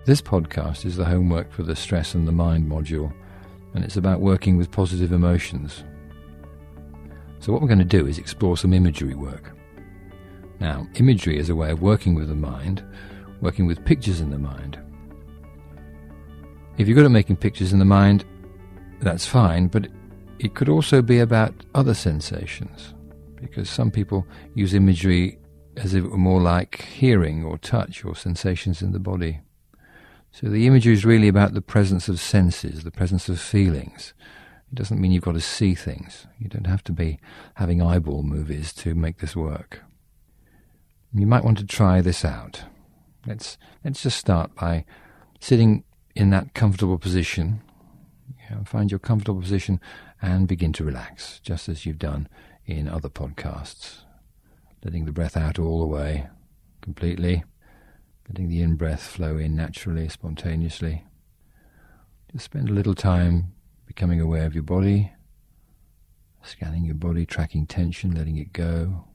This podcast is the homework for the Stress and the Mind module, and it's about working with positive emotions. So what we're going to do is explore some imagery work. Now, imagery is a way of working with the mind, working with pictures in the mind. If you're good at making pictures in the mind, that's fine, but it could also be about other sensations, because some people use imagery as if it were more like hearing or touch or sensations in the body. So the imagery is really about the presence of senses, the presence of feelings. It doesn't mean you've got to see things. You don't have to be having eyeball movies to make this work. You might want to try this out. Let's just start by sitting in that comfortable position. Find your comfortable position and begin to relax, just as you've done in other podcasts. Letting the breath out all the way, completely. Letting the in-breath flow in naturally, spontaneously. Just spend a little time becoming aware of your body, scanning your body, tracking tension, letting it go.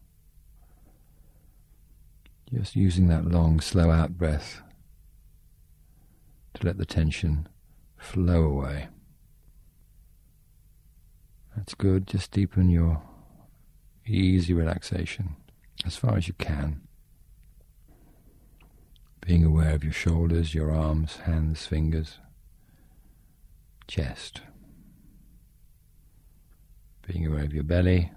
Just using that long, slow out breath to let the tension flow away. That's good. Just deepen your easy relaxation as far as you can. Being aware of your shoulders, your arms, hands, fingers, chest. Being aware of your belly,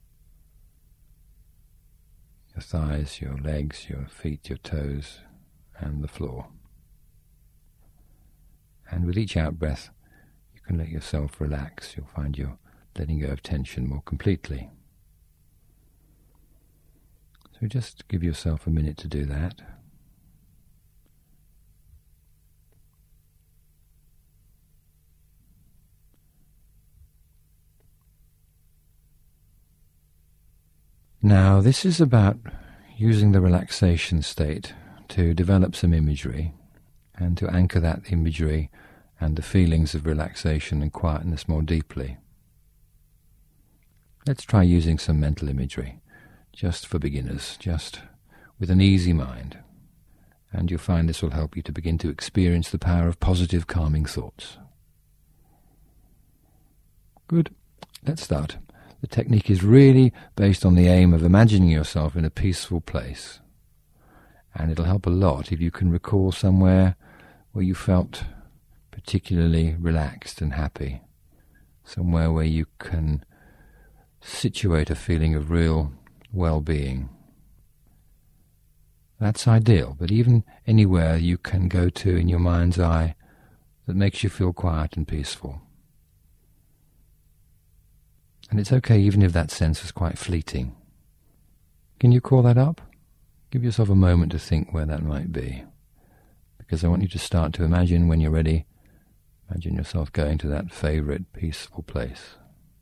your thighs, your legs, your feet, your toes, and the floor. And with each out-breath, you can let yourself relax. You'll find you're letting go of tension more completely. So just give yourself a minute to do that. Now, this is about using the relaxation state to develop some imagery and to anchor that imagery and the feelings of relaxation and quietness more deeply. Let's try using some mental imagery, just for beginners, just with an easy mind. And you'll find this will help you to begin to experience the power of positive, calming thoughts. Good. Let's start. The technique is really based on the aim of imagining yourself in a peaceful place. And it'll help a lot if you can recall somewhere where you felt particularly relaxed and happy. Somewhere where you can situate a feeling of real well-being. That's ideal, but even anywhere you can go to in your mind's eye that makes you feel quiet and peaceful. And it's okay even if that sense is quite fleeting. Can you call that up? Give yourself a moment to think where that might be. Because I want you to start to imagine when you're ready, imagine yourself going to that favourite peaceful place.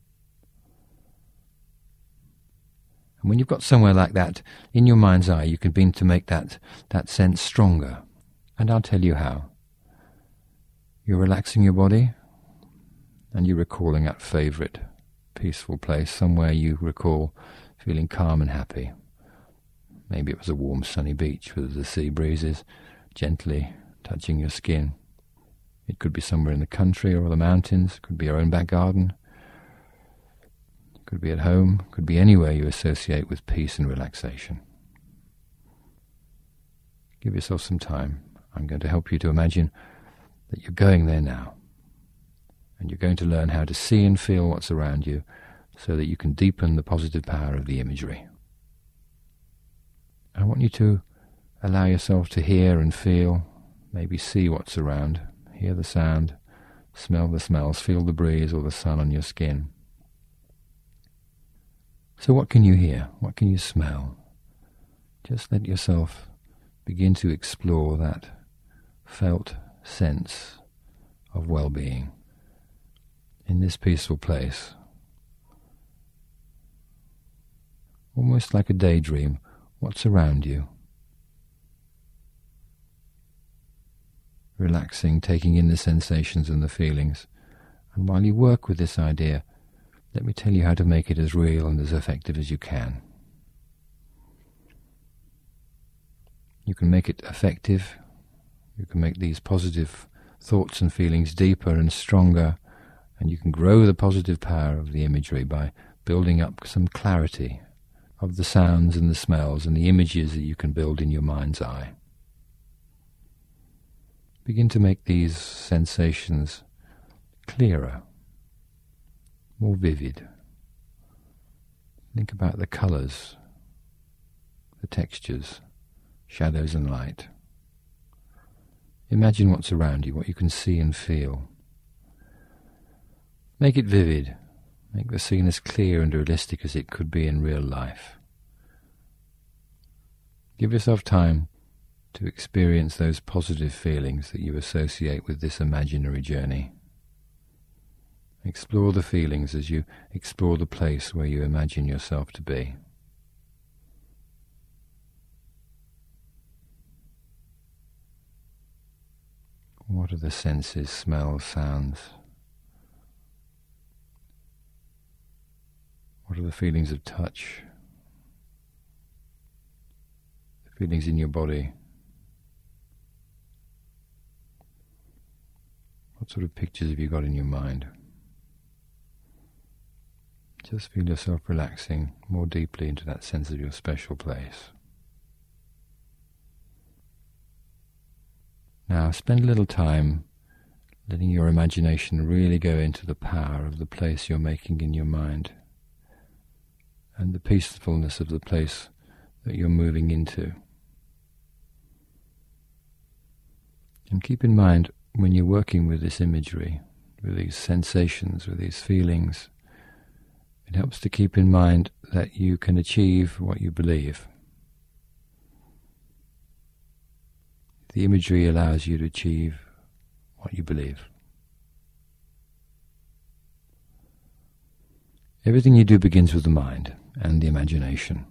And when you've got somewhere like that in your mind's eye, you can begin to make that sense stronger. And I'll tell you how. You're relaxing your body, and you're recalling that favourite peaceful place, somewhere you recall feeling calm and happy. Maybe it was a warm sunny beach with the sea breezes gently touching your skin. It could be somewhere in the country or the mountains. It could be your own back garden. It could be at home. It could be anywhere you associate with peace and relaxation. Give yourself some time. I'm going to help you to imagine that you're going there now. And you're going to learn how to see and feel what's around you so that you can deepen the positive power of the imagery. I want you to allow yourself to hear and feel, maybe see what's around, hear the sound, smell the smells, feel the breeze or the sun on your skin. So what can you hear? What can you smell? Just let yourself begin to explore that felt sense of well-being in this peaceful place. Almost like a daydream, what's around you? Relaxing, taking in the sensations and the feelings. And while you work with this idea, let me tell you how to make it as real and as effective as you can. You can make it effective, You can make these positive thoughts and feelings deeper and stronger, and you can grow the positive power of the imagery by building up some clarity of the sounds and the smells and the images that you can build in your mind's eye. Begin to make these sensations clearer, more vivid. Think about the colours, the textures, shadows and light. Imagine what's around you, what you can see and feel. Make it vivid. Make the scene as clear and realistic as it could be in real life. Give yourself time to experience those positive feelings that you associate with this imaginary journey. Explore the feelings as you explore the place where you imagine yourself to be. What are the senses, smells, sounds? What are the feelings of touch? The feelings in your body? What sort of pictures have you got in your mind? Just feel yourself relaxing more deeply into that sense of your special place. Now spend a little time letting your imagination really go into the power of the place you're making in your mind and the peacefulness of the place that you're moving into. And keep in mind, when you're working with this imagery, with these sensations, with these feelings, it helps to keep in mind that you can achieve what you believe. The imagery allows you to achieve what you believe. Everything you do begins with the mind and the imagination.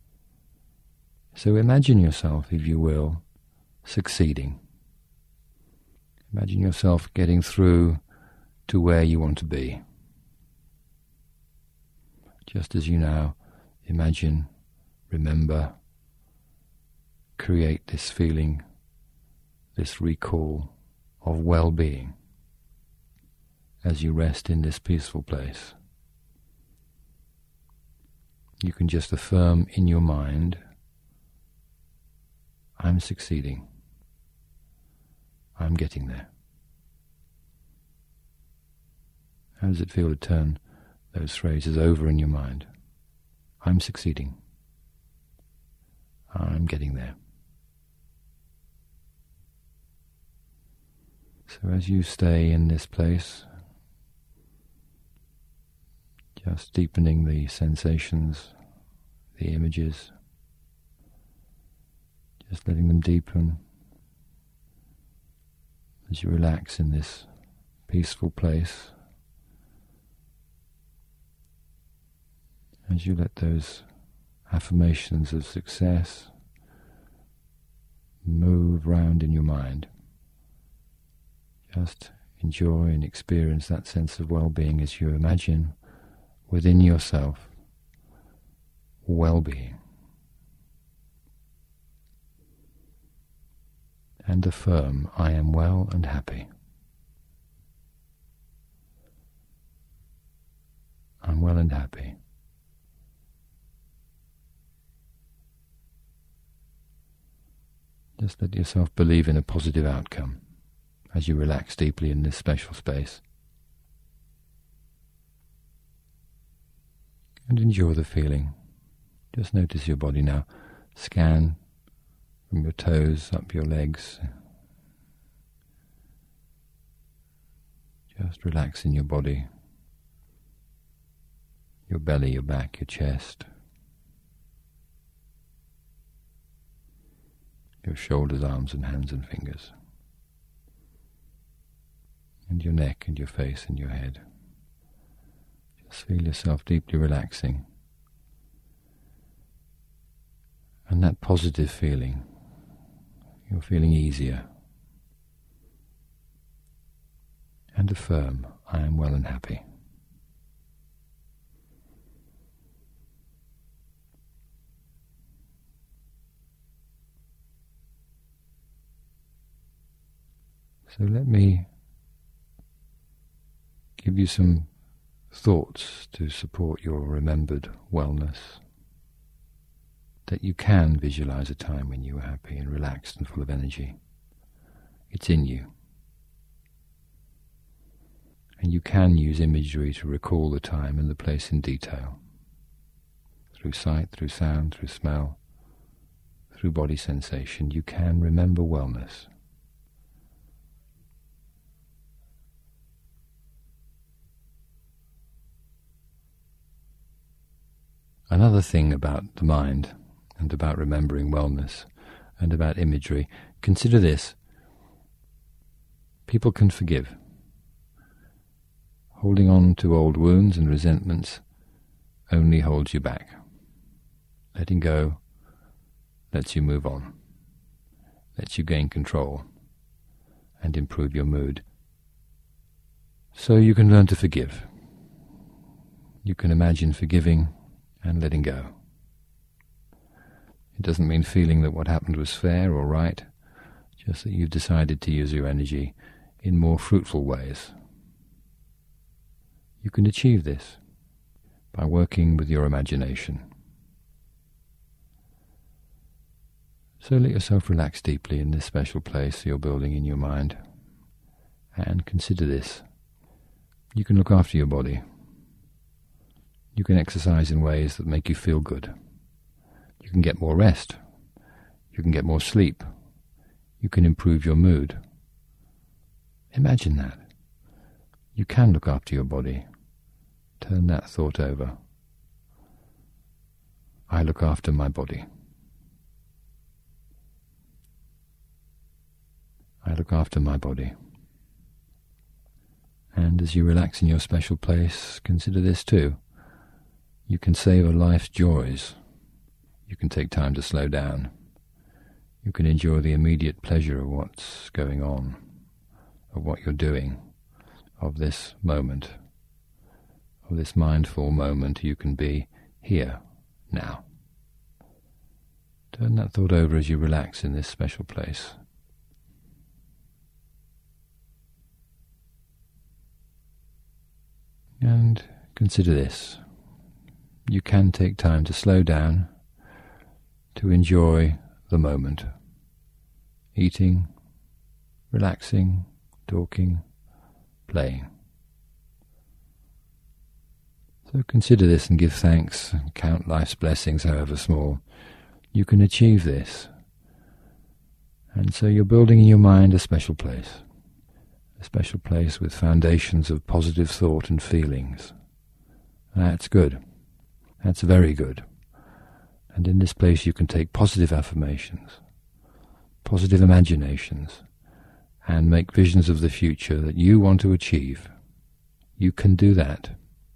So imagine yourself, if you will, succeeding. Imagine yourself getting through to where you want to be. Just as you now imagine, remember, create this feeling, this recall of well-being as you rest in this peaceful place. You can just affirm in your mind, I'm succeeding. I'm getting there. How does it feel to turn those phrases over in your mind? I'm succeeding. I'm getting there. So as you stay in this place, just deepening the sensations, the images, just letting them deepen as you relax in this peaceful place, as you let those affirmations of success move round in your mind. Just enjoy and experience that sense of well-being as you imagine within yourself well-being. And affirm, I am well and happy. I'm well and happy. Just let yourself believe in a positive outcome as you relax deeply in this special space. And enjoy the feeling. Just notice your body now. Scan from your toes up your legs. Just relax in your body. Your belly, your back, your chest. Your shoulders, arms and hands and fingers. And your neck and your face and your head. Just feel yourself deeply relaxing. And that positive feeling, you're feeling easier. And affirm, I am well and happy. So let me give you some thoughts to support your remembered wellness, that you can visualize a time when you were happy and relaxed and full of energy. It's in you. And you can use imagery to recall the time and the place in detail, through sight, through sound, through smell, through body sensation. You can remember wellness. Another thing about the mind and about remembering wellness and about imagery, consider this. People can forgive. Holding on to old wounds and resentments only holds you back. Letting go lets you move on, lets you gain control and improve your mood. So you can learn to forgive. You can imagine forgiving and letting go. It doesn't mean feeling that what happened was fair or right, just that you've decided to use your energy in more fruitful ways. You can achieve this by working with your imagination. So let yourself relax deeply in this special place you're building in your mind, and consider this. You can look after your body. You can exercise in ways that make you feel good. You can get more rest. You can get more sleep. You can improve your mood. Imagine that. You can look after your body. Turn that thought over. I look after my body. I look after my body. And as you relax in your special place, consider this too. You can savor life's joys. You can take time to slow down. You can enjoy the immediate pleasure of what's going on, of what you're doing, of this moment, of this mindful moment. You can be here, now. Turn that thought over as you relax in this special place. And consider this. You can take time to slow down, to enjoy the moment. Eating, relaxing, talking, playing. So consider this and give thanks, and count life's blessings, however small. You can achieve this. And so you're building in your mind a special place with foundations of positive thought and feelings. That's good. That's very good. And in this place you can take positive affirmations, positive imaginations, and make visions of the future that you want to achieve. You can do that.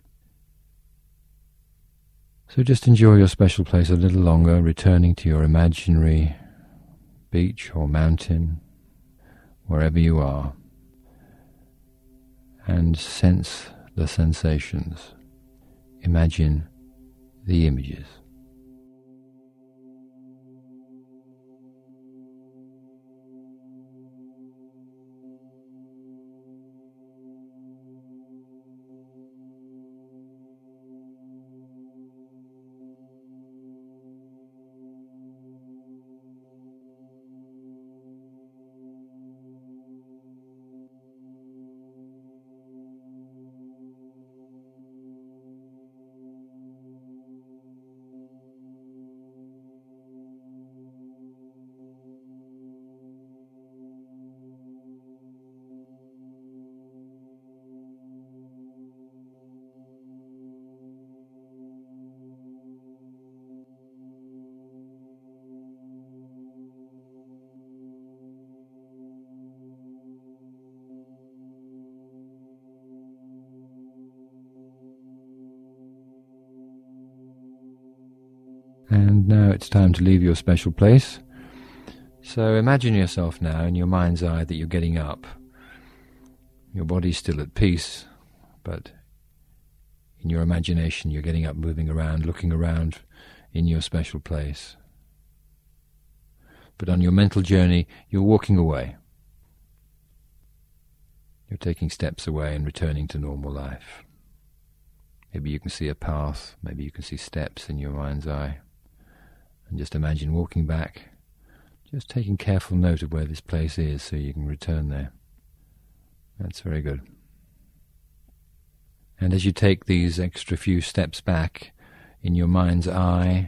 So just enjoy your special place a little longer, returning to your imaginary beach or mountain, wherever you are, and sense the sensations. Imagine the images. And now it's time to leave your special place. So imagine yourself now in your mind's eye that you're getting up. Your body's still at peace, but in your imagination you're getting up, moving around, looking around in your special place. But on your mental journey you're walking away. You're taking steps away and returning to normal life. Maybe you can see a path, maybe you can see steps in your mind's eye. And just imagine walking back, just taking careful note of where this place is so you can return there. That's very good. And as you take these extra few steps back in your mind's eye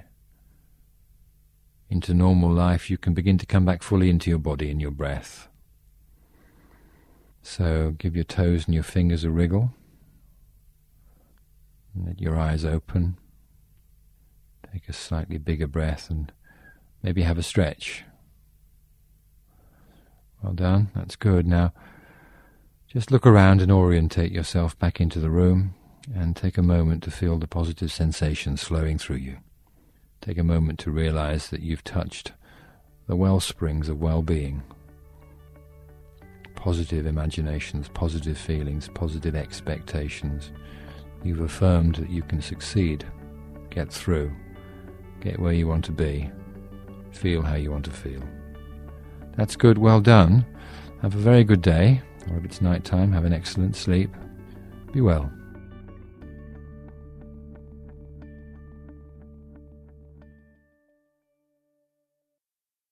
into normal life, you can begin to come back fully into your body and your breath. So give your toes and your fingers a wriggle. And let your eyes open. Take a slightly bigger breath and maybe have a stretch. Well done, that's good. Now, just look around and orientate yourself back into the room and take a moment to feel the positive sensations flowing through you. Take a moment to realize that you've touched the well springs of well-being. Positive imaginations, positive feelings, positive expectations. You've affirmed that you can succeed, get through, get where you want to be, feel how you want to feel. That's good, well done. Have a very good day, or if it's night time, have an excellent sleep. Be well.